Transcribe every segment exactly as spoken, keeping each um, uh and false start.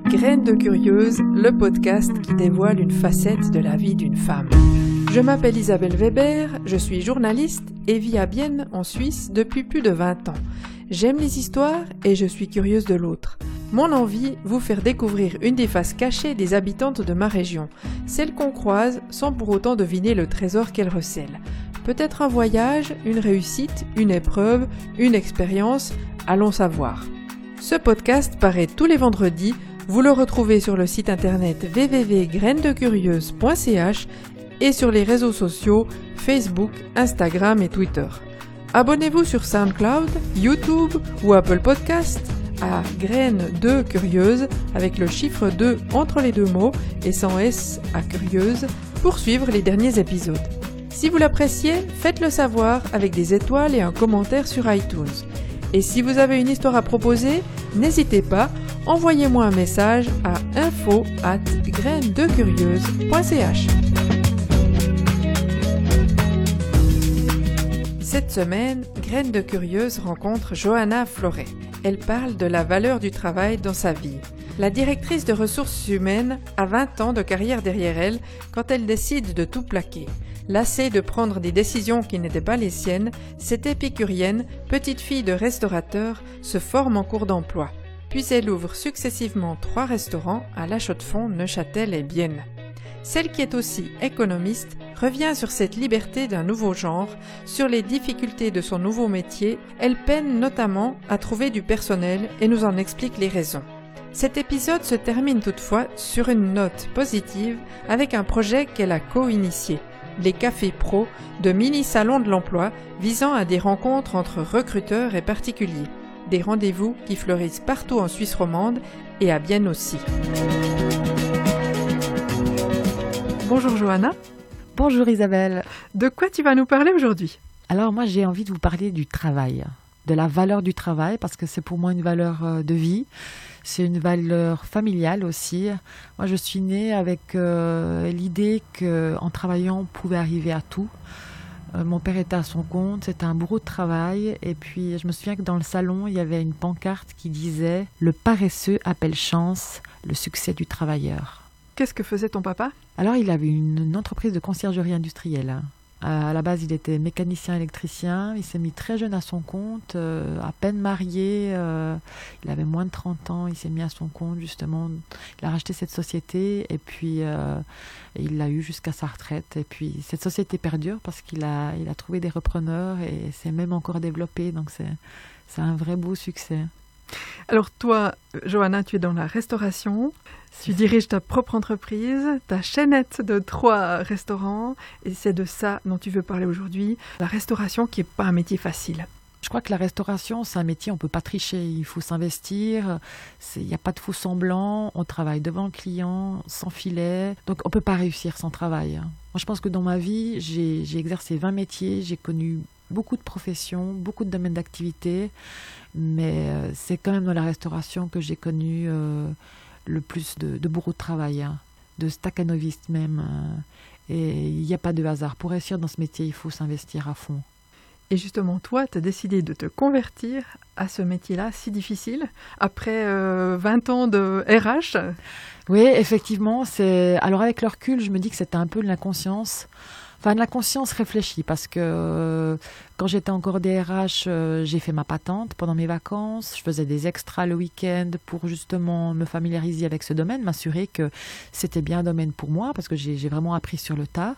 Graines de Curieuse, le podcast qui dévoile une facette de la vie d'une femme. Je m'appelle Isabelle Weber, je suis journaliste et vis à Bienne en Suisse depuis plus de vingt ans. J'aime les histoires et je suis curieuse de l'autre. Mon envie, vous faire découvrir une des faces cachées des habitantes de ma région, celles qu'on croise sans pour autant deviner le trésor qu'elles recèlent. Peut-être un voyage, une réussite, une épreuve, une expérience, allons savoir. Ce podcast paraît tous les vendredis, vous le retrouvez sur le site internet w w w point graines de curieuse point c h et sur les réseaux sociaux Facebook, Instagram et Twitter. Abonnez-vous sur SoundCloud, YouTube ou Apple Podcast à Graines de Curieuse avec le chiffre deux entre les deux mots et sans S à Curieuse pour suivre les derniers épisodes. Si vous l'appréciez, faites-le savoir avec des étoiles et un commentaire sur iTunes. Et si vous avez une histoire à proposer, n'hésitez pas, envoyez-moi un message à info arobase graines de curieuse point c h. Cette semaine, Graines de Curieuse rencontre Johanna Floret. Elle parle de la valeur du travail dans sa vie. La directrice de ressources humaines a vingt ans de carrière derrière elle quand elle décide de tout plaquer. Lassée de prendre des décisions qui n'étaient pas les siennes, cette épicurienne, petite fille de restaurateur, se forme en cours d'emploi. Puis elle ouvre successivement trois restaurants à La Chaux-de-Fonds, Neuchâtel et Bienne. Celle qui est aussi économiste revient sur cette liberté d'un nouveau genre, sur les difficultés de son nouveau métier. Elle peine notamment à trouver du personnel et nous en explique les raisons. Cet épisode se termine toutefois sur une note positive avec un projet qu'elle a co-initié. Les Cafés Pro, de mini-salons de l'emploi visant à des rencontres entre recruteurs et particuliers. Des rendez-vous qui fleurissent partout en Suisse romande et à Bienne aussi. Bonjour Johanna. Bonjour Isabelle. De quoi tu vas nous parler aujourd'hui ? Alors moi j'ai envie de vous parler du travail, de la valeur du travail parce que c'est pour moi une valeur de vie. C'est une valeur familiale aussi. Moi, je suis née avec euh, l'idée qu'en travaillant, on pouvait arriver à tout. Euh, mon père était à son compte, c'était un bourreau de travail. Et puis, je me souviens que dans le salon, il y avait une pancarte qui disait « Le paresseux appelle chance, le succès du travailleur ». Qu'est-ce que faisait ton papa ? Alors, il avait une, une entreprise de conciergerie industrielle. À la base, il était mécanicien électricien. Il s'est mis très jeune à son compte, euh, à peine marié. Euh, il avait moins de trente ans. Il s'est mis à son compte, justement. Il a racheté cette société et puis euh, il l'a eu jusqu'à sa retraite. Et puis, cette société perdure parce qu'il a, il a trouvé des repreneurs et s'est même encore développé. Donc, c'est, c'est un vrai beau succès. Alors toi, Johanna, tu es dans la restauration, tu diriges ta propre entreprise, ta chaînette de trois restaurants, et c'est de ça dont tu veux parler aujourd'hui. La restauration qui n'est pas un métier facile. Je crois que la restauration, c'est un métier, on ne peut pas tricher, il faut s'investir, il n'y a pas de faux semblants, on travaille devant le client, sans filet, donc on ne peut pas réussir sans travail. Moi, je pense que dans ma vie, j'ai, j'ai exercé vingt métiers, j'ai connu beaucoup de professions, beaucoup de domaines d'activité, mais euh, c'est quand même dans la restauration que j'ai connu euh, le plus de, de bourreaux de travail, hein, de staccanovistes même. Euh, et il n'y a pas de hasard. Pour réussir dans ce métier, il faut s'investir à fond. Et justement, toi, tu as décidé de te convertir à ce métier-là si difficile, après euh, vingt ans de R H. Oui, effectivement. C'est... Alors avec le recul, je me dis que c'était un peu de l'inconscience. Enfin, de la conscience réfléchie, parce que euh, quand j'étais encore D R H, euh, j'ai fait ma patente pendant mes vacances. Je faisais des extras le week-end pour justement me familiariser avec ce domaine, m'assurer que c'était bien un domaine pour moi, parce que j'ai, j'ai vraiment appris sur le tas.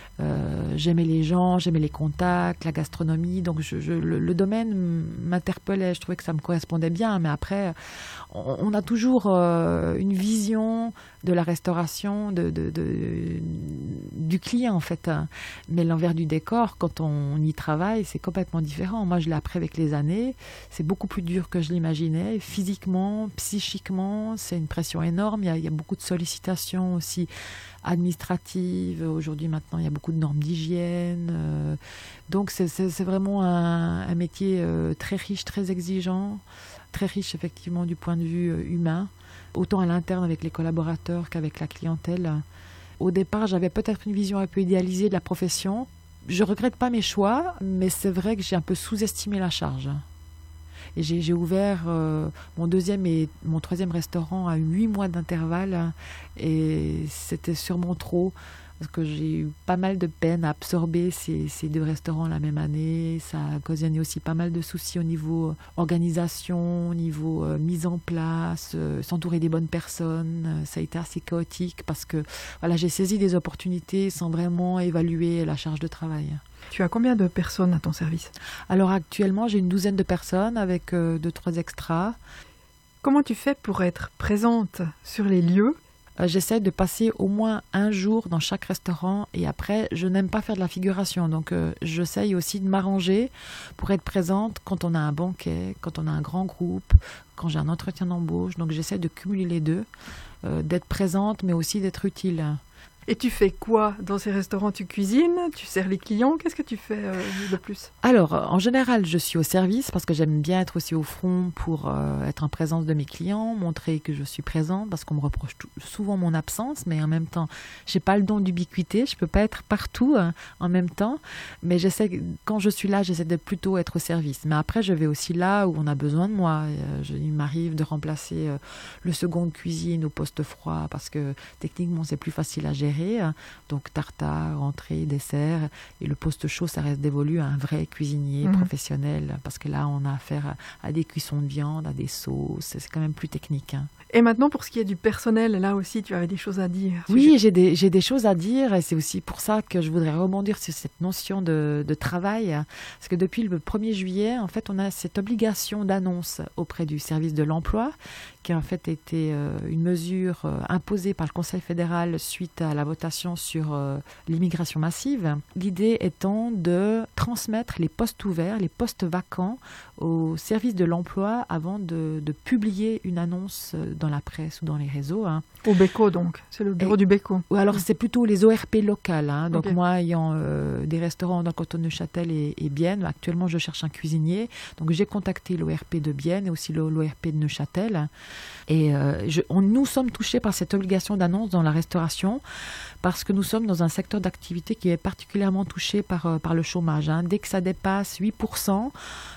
Euh, j'aimais les gens, j'aimais les contacts, la gastronomie, donc je, je, le, le domaine m'interpellait, je trouvais que ça me correspondait bien, mais après on, on a toujours euh, une vision de la restauration, de, de, de, du client en fait, mais l'envers du décor, quand on y travaille, c'est complètement différent. Moi je l'ai appris avec les années, c'est beaucoup plus dur que je l'imaginais, physiquement, psychiquement, c'est une pression énorme, il y a, il y a beaucoup de sollicitations aussi administratives. Aujourd'hui, maintenant, il y a beaucoup de normes d'hygiène. Euh, donc, c'est, c'est, c'est vraiment un, un métier euh, très riche, très exigeant, très riche, effectivement, du point de vue euh, humain, autant à l'interne avec les collaborateurs qu'avec la clientèle. Au départ, j'avais peut-être une vision un peu idéalisée de la profession. Je ne regrette pas mes choix, mais c'est vrai que j'ai un peu sous-estimé la charge. Et j'ai, j'ai ouvert euh, mon deuxième et mon troisième restaurant à huit mois d'intervalle, hein, et c'était sûrement trop. Parce que j'ai eu pas mal de peine à absorber ces, ces deux restaurants la même année. Ça a occasionné aussi pas mal de soucis au niveau organisation, au niveau euh, mise en place, euh, s'entourer des bonnes personnes. Euh, ça a été assez chaotique parce que voilà, j'ai saisi des opportunités sans vraiment évaluer la charge de travail. Tu as combien de personnes à ton service? Alors actuellement, j'ai une douzaine de personnes avec euh, deux, trois extras. Comment tu fais pour être présente sur les lieux? J'essaie de passer au moins un jour dans chaque restaurant et après, je n'aime pas faire de la figuration. Donc, euh, j'essaye aussi de m'arranger pour être présente quand on a un banquet, quand on a un grand groupe, quand j'ai un entretien d'embauche. Donc, j'essaie de cumuler les deux, euh, d'être présente mais aussi d'être utile. Et tu fais quoi dans ces restaurants? Tu cuisines? Tu sers les clients? Qu'est-ce que tu fais euh, de plus? Alors, en général, je suis au service parce que j'aime bien être aussi au front pour euh, être en présence de mes clients, montrer que je suis présente parce qu'on me reproche tout, souvent mon absence, mais en même temps, j'ai pas le don d'ubiquité, je peux pas être partout hein, en même temps, mais j'essaie, quand je suis là, j'essaie de plutôt être au service. Mais après, je vais aussi là où on a besoin de moi. Euh, je, il m'arrive de remplacer euh, le second de cuisine au poste froid parce que techniquement, c'est plus facile à gérer. Donc tartare, entrée, dessert, et le poste chaud, ça reste dévolu à un vrai cuisinier mmh. professionnel, parce que là, on a affaire à, à des cuissons de viande, à des sauces, c'est quand même plus technique. Hein. Et maintenant, pour ce qui est du personnel, là aussi, tu avais des choses à dire. Oui, j'ai des, j'ai des choses à dire, et c'est aussi pour ça que je voudrais rebondir sur cette notion de, de travail, parce que depuis le premier juillet, en fait, on a cette obligation d'annonce auprès du service de l'emploi, qui a en fait été euh, une mesure euh, imposée par le Conseil fédéral suite à la votation sur euh, l'immigration massive. L'idée étant de transmettre les postes ouverts, les postes vacants au service de l'emploi avant de, de publier une annonce dans la presse ou dans les réseaux. Hein. Au Béco donc, c'est le bureau Et, du Béco. Ou alors c'est plutôt les O R P locales. Hein. Donc okay. moi ayant euh, des restaurants dans le canton de Neuchâtel et, et Bienne, actuellement je cherche un cuisinier. Donc j'ai contacté l'O R P de Bienne et aussi l'O R P de Neuchâtel. Et euh, je, on, nous sommes touchés par cette obligation d'annonce dans la restauration parce que nous sommes dans un secteur d'activité qui est particulièrement touché par, euh, par le chômage. Hein. Dès que ça dépasse huit pour cent,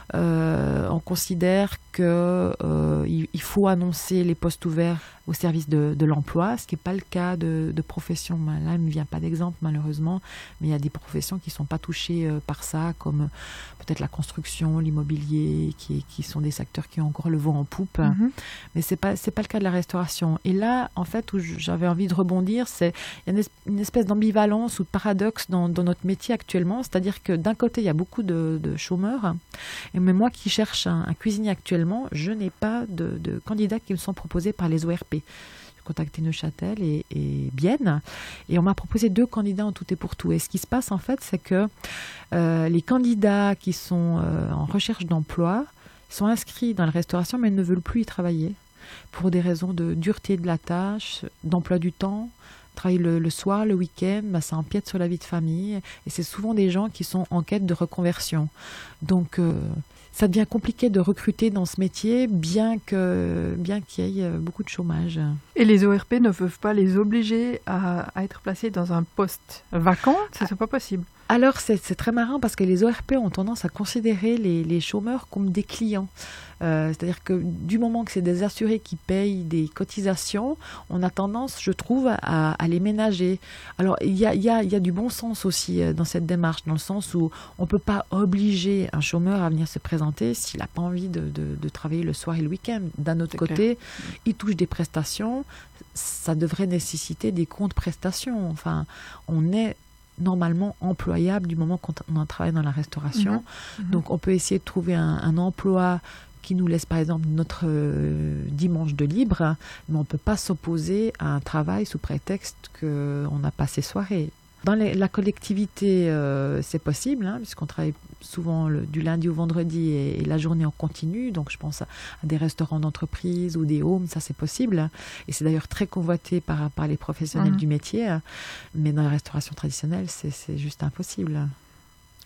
euh, on considère qu'il euh, il faut annoncer les postes ouverts au service de, de l'emploi, ce qui n'est pas le cas de, de professions. Là, il ne me vient pas d'exemple malheureusement, mais il y a des professions qui ne sont pas touchées euh, par ça, comme peut-être la construction, l'immobilier, qui, qui sont des secteurs qui ont encore le vent en poupe. Mm-hmm. Mais ce n'est pas, c'est pas le cas de la restauration. Et là, en fait, où j'avais envie de rebondir, c'est il y a une espèce d'ambivalence ou de paradoxe dans, dans notre métier actuellement. C'est-à-dire que d'un côté, il y a beaucoup de, de chômeurs. Et mais moi qui cherche un, un cuisinier actuellement, je n'ai pas de, de candidats qui me sont proposés par les O R P. J'ai contacté Neuchâtel et, et Bienne et on m'a proposé deux candidats en tout et pour tout. Et ce qui se passe en fait, c'est que euh, les candidats qui sont euh, en recherche d'emploi sont inscrits dans la restauration mais ne veulent plus y travailler pour des raisons de dureté de la tâche, d'emploi du temps. Travailler le, le soir, le week-end, bah, ça empiète sur la vie de famille. Et c'est souvent des gens qui sont en quête de reconversion. Donc, euh, ça devient compliqué de recruter dans ce métier, bien, que, bien qu'il y ait beaucoup de chômage. Et les O R P ne peuvent pas les obliger à, à être placés dans un poste vacant? Ce n'est pas possible. Alors, c'est, c'est très marrant parce que les O R P ont tendance à considérer les, les chômeurs comme des clients. Euh, c'est-à-dire que du moment que c'est des assurés qui payent des cotisations, on a tendance, je trouve, à, à les ménager. Alors, il y a, y a, y a du bon sens aussi dans cette démarche, dans le sens où on ne peut pas obliger un chômeur à venir se présenter s'il n'a pas envie de, de, de travailler le soir et le week-end. D'un autre c'est côté, clair. Il touche des prestations, ça devrait nécessiter des comptes prestations. Enfin, on est normalement employable du moment qu'on on travaille dans la restauration. Mmh, mmh. Donc, on peut essayer de trouver un, un emploi qui nous laisse par exemple notre euh, dimanche de libre, mais on ne peut pas s'opposer à un travail sous prétexte qu'on n'a pas ses soirées. Dans les, la collectivité, euh, c'est possible, hein, puisqu'on travaille souvent le, du lundi au vendredi et, et la journée en continu. Donc, je pense à, à des restaurants d'entreprise ou des homes, ça c'est possible. Et c'est d'ailleurs très convoité par, par les professionnels mmh. du métier. Mais dans la restauration traditionnelle, c'est, c'est juste impossible.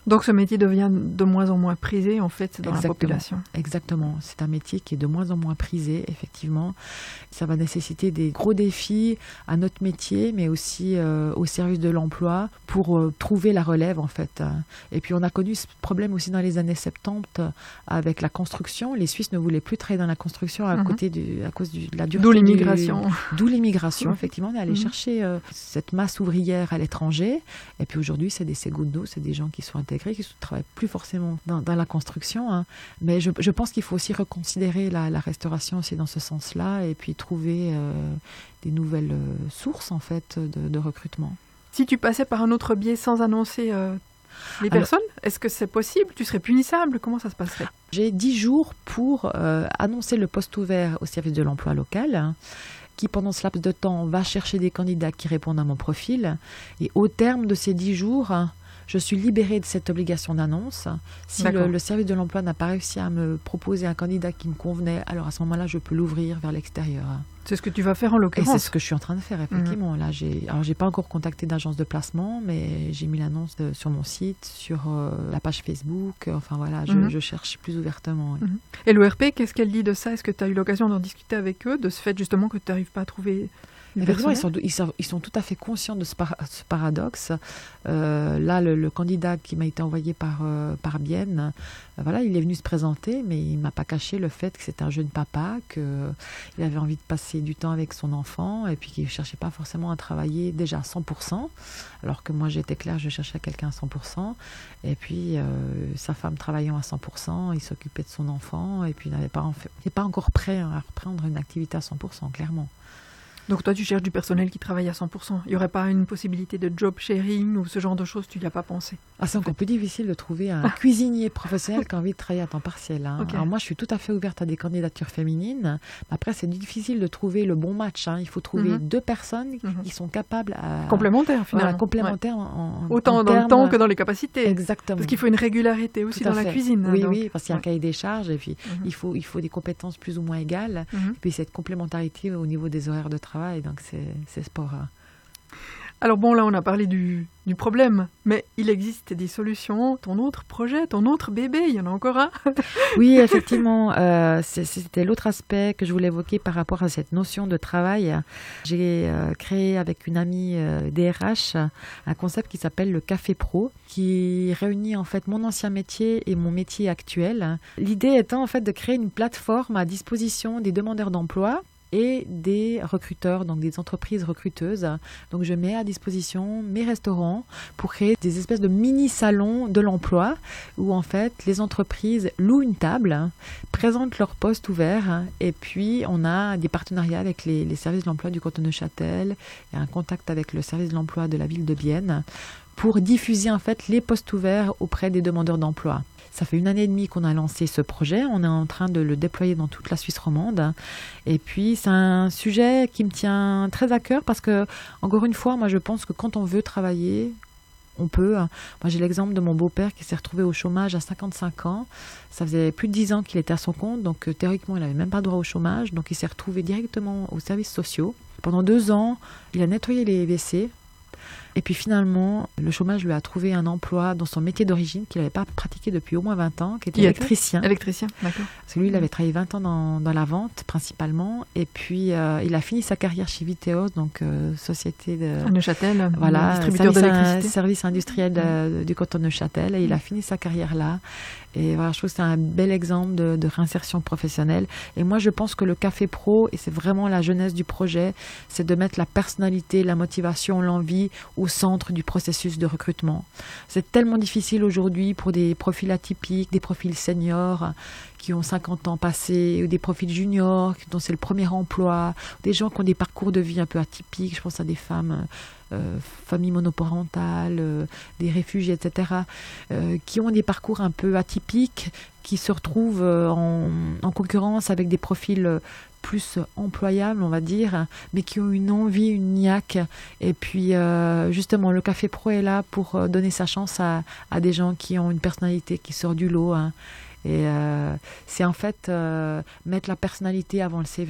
Donc ce métier devient de moins en moins prisé en fait dans Exactement. la population. Exactement, c'est un métier qui est de moins en moins prisé, effectivement. Ça va nécessiter des gros défis à notre métier, mais aussi euh, au service de l'emploi pour euh, trouver la relève en fait. Et puis on a connu ce problème aussi dans les années soixante-dix avec la construction. Les Suisses ne voulaient plus travailler dans la construction à, mm-hmm. côté du, à cause du, de la dureté. D'où l'immigration. Du, d'où l'immigration, effectivement. On est allé mm-hmm. chercher euh, cette masse ouvrière à l'étranger. Et puis aujourd'hui, c'est des segundos, c'est des gens qui sont intégrés, qui ne travaillent plus forcément dans, dans la construction. Hein. Mais je, je pense qu'il faut aussi reconsidérer la, la restauration aussi dans ce sens-là et puis trouver euh, des nouvelles euh, sources en fait de, de recrutement. Si tu passais par un autre biais sans annoncer euh, les Alors, personnes, est-ce que c'est possible? Tu serais punissable? Comment ça se passerait? J'ai dix jours pour euh, annoncer le poste ouvert au service de l'emploi local, hein, qui pendant ce laps de temps va chercher des candidats qui répondent à mon profil. Et au terme de ces dix jours, je suis libérée de cette obligation d'annonce. Si le, le service de l'emploi n'a pas réussi à me proposer un candidat qui me convenait, alors à ce moment-là, je peux l'ouvrir vers l'extérieur. C'est ce que tu vas faire en l'occurrence. Et c'est ce que je suis en train de faire, effectivement. Mmh. Là, j'ai, alors, j'ai pas encore contacté d'agence de placement, mais j'ai mis l'annonce de, sur mon site, sur euh, la page Facebook. Enfin voilà, je, mmh. je cherche plus ouvertement. Oui. Mmh. Et l'O R P, qu'est-ce qu'elle dit de ça? Est-ce que tu as eu l'occasion d'en discuter avec eux, de ce fait justement que tu n'arrives pas à trouver... Effectivement, ils sont, ils, sont, ils sont tout à fait conscients de ce, par, ce paradoxe. Euh, là, le, le candidat qui m'a été envoyé par, euh, par Bienne, euh, voilà, il est venu se présenter, mais il ne m'a pas caché le fait que c'est un jeune papa, qu'il avait envie de passer du temps avec son enfant et puis qu'il ne cherchait pas forcément à travailler déjà à cent pour cent, alors que moi j'étais claire, je cherchais quelqu'un à cent pour cent. Et puis euh, sa femme travaillant à cent pour cent, il s'occupait de son enfant et puis il n'était pas, en fait, pas encore prêt à reprendre une activité à cent pour cent, clairement. Donc toi, tu cherches du personnel qui travaille à cent pour cent. Il n'y aurait pas une possibilité de job sharing ou ce genre de choses, tu n'y as pas pensé? Ah, c'est encore plus difficile de trouver un cuisinier professionnel qui a envie de travailler à temps partiel. Hein. Okay. Alors moi, je suis tout à fait ouverte à des candidatures féminines. Après, c'est difficile de trouver le bon match. Hein. Il faut trouver mm-hmm. deux personnes mm-hmm. qui sont capables à... Complémentaires, finalement. Voilà, complémentaires ouais. en, en Autant en dans termes... le temps que dans les capacités. Exactement. Parce qu'il faut une régularité aussi dans fait. la cuisine. Oui, donc. oui, parce qu'il y a ouais. un cahier des charges et puis mm-hmm. il, faut, il faut des compétences plus ou moins égales. Mm-hmm. Et puis cette complémentarité au niveau des horaires de travail. Donc c'est... c'est sport. Alors bon, là on a parlé du, du problème, mais il existe des solutions. Ton autre projet, ton autre bébé, il y en a encore un? Oui, effectivement, euh, c'était l'autre aspect que je voulais évoquer par rapport à cette notion de travail. J'ai euh, créé avec une amie euh, D R H un concept qui s'appelle le Café Pro, qui réunit en fait mon ancien métier et mon métier actuel. L'idée étant en fait de créer une plateforme à disposition des demandeurs d'emploi et des recruteurs, donc des entreprises recruteuses. Donc je mets à disposition mes restaurants pour créer des espèces de mini-salons de l'emploi où en fait les entreprises louent une table, présentent leur poste ouvert et puis on a des partenariats avec les, les services de l'emploi du canton de Neuchâtel et un contact avec le service de l'emploi de la ville de Bienne pour diffuser en fait les postes ouverts auprès des demandeurs d'emploi. Ça fait une année et demie qu'on a lancé ce projet. On est en train de le déployer dans toute la Suisse romande. Et puis, c'est un sujet qui me tient très à cœur parce que, encore une fois, moi, je pense que quand on veut travailler, on peut. Moi, j'ai l'exemple de mon beau-père qui s'est retrouvé au chômage à cinquante-cinq ans. Ça faisait plus de dix ans qu'il était à son compte. Donc, euh, théoriquement, il n'avait même pas droit au chômage. Donc, il s'est retrouvé directement aux services sociaux. Pendant deux ans, il a nettoyé les W C. Et puis finalement, le chômage lui a trouvé un emploi dans son métier d'origine qu'il n'avait pas pratiqué depuis au moins vingt ans, qui était qui électricien. Électricien, d'accord. Parce que lui, il avait travaillé vingt ans dans, dans la vente, principalement. Et puis, euh, il a fini sa carrière chez Viteos, donc euh, société de... À Neuchâtel, voilà, distributeur service, d'électricité. Un, service industriel de, mmh. du canton de Neuchâtel. Et mmh. il a fini sa carrière là. Et voilà, je trouve que c'est un bel exemple de, de réinsertion professionnelle. Et moi, je pense que le Café Pro, et c'est vraiment la jeunesse du projet, c'est de mettre la personnalité, la motivation, l'envie au centre du processus de recrutement. C'est tellement difficile aujourd'hui pour des profils atypiques, des profils seniors qui ont cinquante ans passés, ou des profils juniors dont c'est le premier emploi, des gens qui ont des parcours de vie un peu atypiques. Je pense à des femmes... Euh, familles monoparentales, euh, des réfugiés, et cetera, euh, qui ont des parcours un peu atypiques, qui se retrouvent euh, en, en concurrence avec des profils plus employables, on va dire, mais qui ont une envie, une niaque. Et puis, euh, justement, le Café Pro est là pour donner sa chance à, à des gens qui ont une personnalité qui sort du lot. Hein. Et euh, c'est en fait euh, mettre la personnalité avant le C V. Hein.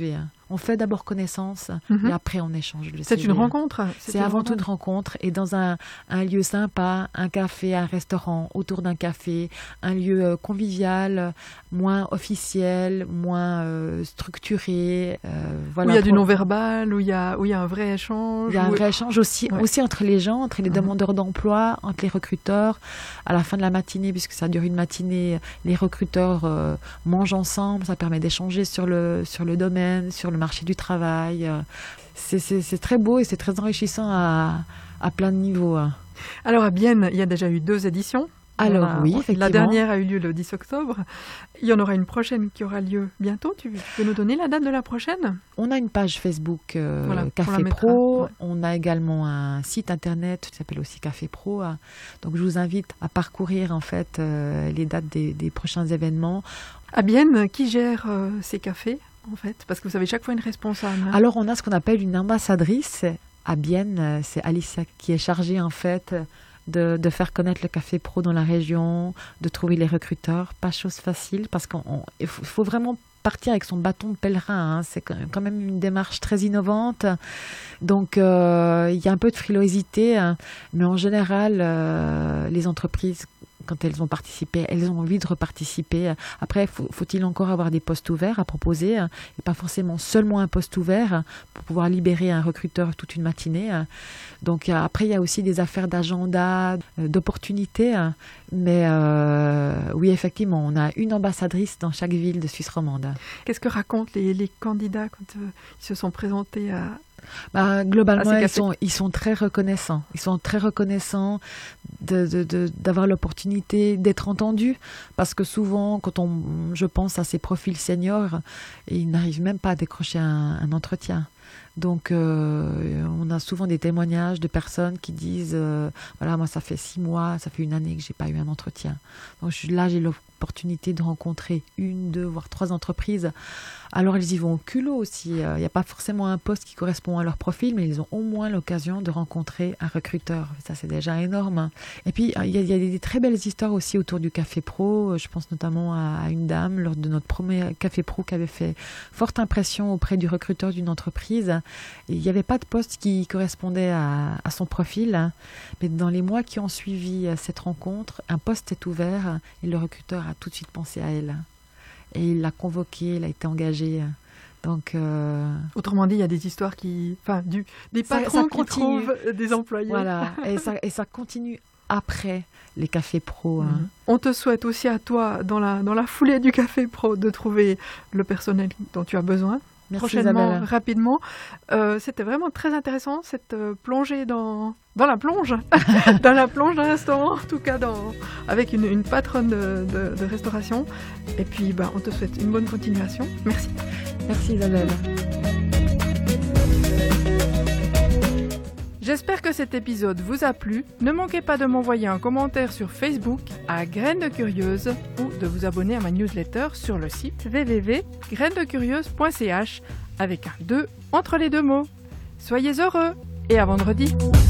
On fait d'abord connaissance mm-hmm. et après on échange le C'est C V. une rencontre. C'est, c'est une avant rencontre. tout une rencontre et dans un, un lieu sympa, un café, un restaurant, autour d'un café, un lieu euh, convivial, moins officiel, moins euh, structuré. Euh, voilà, où il y a du pour... non-verbal, où il y a, où il y a un vrai échange. Il y a un où... vrai échange aussi, ouais. aussi entre les gens, entre les mm-hmm. demandeurs d'emploi, entre les recruteurs. À la fin de la matinée, puisque ça dure une matinée, les recruteurs euh, mangent ensemble, ça permet d'échanger sur le, sur le domaine, sur le marché du travail. C'est, c'est, c'est très beau et c'est très enrichissant à, à plein de niveaux. Alors à Bienne, il y a déjà eu deux éditions. Alors a, oui, effectivement. La dernière a eu lieu le dix octobre. Il y en aura une prochaine qui aura lieu bientôt. Tu peux nous donner la date de la prochaine ? On a une page Facebook euh, voilà, Café Pro. Ouais. On a également un site internet qui s'appelle aussi Café Pro. Donc je vous invite à parcourir en fait euh, les dates des, des prochains événements. À Bienne, qui gère euh, ces cafés en fait ? Parce que vous avez chaque fois une responsable. Hein. Alors on a ce qu'on appelle une ambassadrice à Bienne. C'est Alicia qui est chargée en fait De, de faire connaître le Café Pro dans la région, de trouver les recruteurs. Pas chose facile parce qu'il faut, faut vraiment partir avec son bâton de pèlerin. Hein. C'est quand même une démarche très innovante. Donc, euh, il y a un peu de frilosité. Hein. Mais en général, euh, les entreprises, quand elles ont participé, elles ont envie de reparticiper. Après, faut, faut-il encore avoir des postes ouverts à proposer et pas forcément seulement un poste ouvert pour pouvoir libérer un recruteur toute une matinée. Donc après, il y a aussi des affaires d'agenda, d'opportunités. Mais euh, oui, effectivement, on a une ambassadrice dans chaque ville de Suisse romande. Qu'est-ce que racontent les, les candidats quand euh, ils se sont présentés à... Bah, globalement, ils sont, ils sont très reconnaissants. Ils sont très reconnaissants de, de, de, d'avoir l'opportunité d'être entendus. Parce que souvent, quand on, je pense à ces profils seniors, ils n'arrivent même pas à décrocher un, un entretien. Donc, euh, on a souvent des témoignages de personnes qui disent euh, voilà, moi, ça fait six mois, ça fait une année que je n'ai pas eu un entretien. Donc, je suis là, j'ai l'opportunité de rencontrer une, deux, voire trois entreprises. Alors, ils y vont au culot aussi. Il n'y a pas forcément un poste qui correspond à leur profil, mais ils ont au moins l'occasion de rencontrer un recruteur. Ça, c'est déjà énorme. Et puis, il y a, il y a des très belles histoires aussi autour du Café Pro. Je pense notamment à une dame lors de notre premier Café Pro qui avait fait forte impression auprès du recruteur d'une entreprise. Il n'y avait pas de poste qui correspondait à, à son profil, mais dans les mois qui ont suivi cette rencontre, un poste est ouvert et le recruteur a tout de suite pensé à elle. Et il l'a convoquée, elle a été engagée. Donc, euh... autrement dit, il y a des histoires qui... Enfin, du... des patrons ça, ça qui trouvent des employés. Voilà, et ça, et ça continue après les Cafés Pro. Hein. Mmh. On te souhaite aussi à toi, dans la, dans la foulée du Café Pro, de trouver le personnel dont tu as besoin. Merci, prochainement, Isabelle. Rapidement. Euh, c'était vraiment très intéressant, cette euh, plongée dans, dans la plonge, dans la plonge d'un restaurant, en tout cas dans, avec une, une patronne de, de, de restauration. Et puis, bah, on te souhaite une bonne continuation. Merci. Merci, Isabelle. J'espère que cet épisode vous a plu. Ne manquez pas de m'envoyer un commentaire sur Facebook à Graines de Curieuse ou de vous abonner à ma newsletter sur le site w w w point graines de curieuse point c h avec un deux entre les deux mots. Soyez heureux et à vendredi.